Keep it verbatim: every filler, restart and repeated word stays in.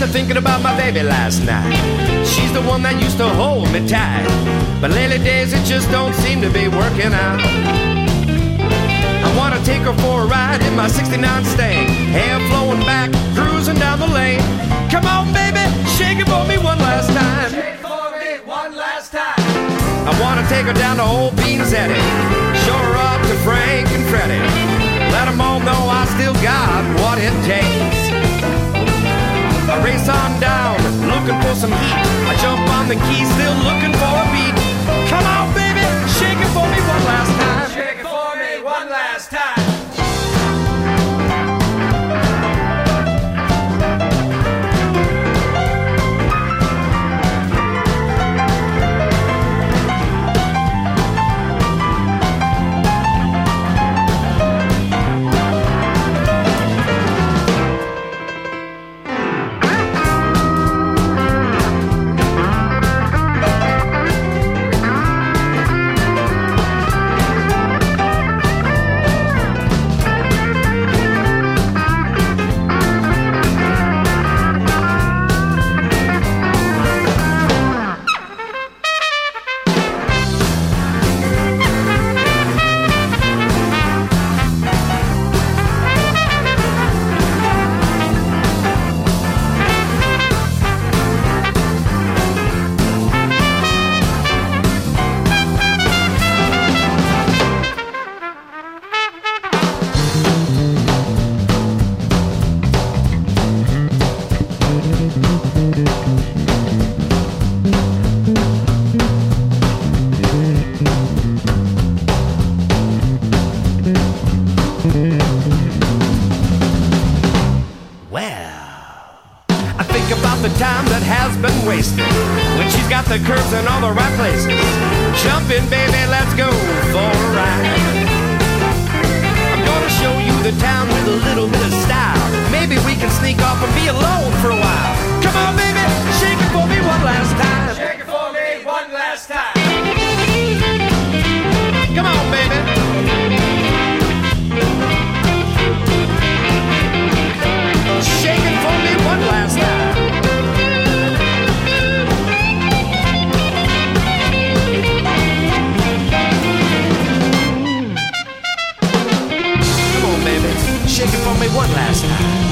to thinking about my baby last night. She's the one that used to hold me tight, but lately days it just don't seem to be working out. I wanna take her for a ride in my sixty-nine Stang, hair flowing back, cruising down the lane. Come on, baby, shake it for me one last time. Shake it for me one last time. I wanna take her down to old Beans Eddie, show her up to Frank and Freddie, let them all know I still got what it takes. I race on down, looking for some heat. I jump on the key, still looking for a beat. Come on, baby, shake it for me one last time. Shake it for me one last time. Time that has been wasted when she's got the curves in all the right places. Jump in, baby, let's go for a ride. I'm gonna show you the town with a little bit of style. Maybe we can sneak off and be alone for a while. Come on, baby, shake it for me one last time. Shake it for me one last time. Come on, baby. Shake it for me one last time. Shake it for me one last time.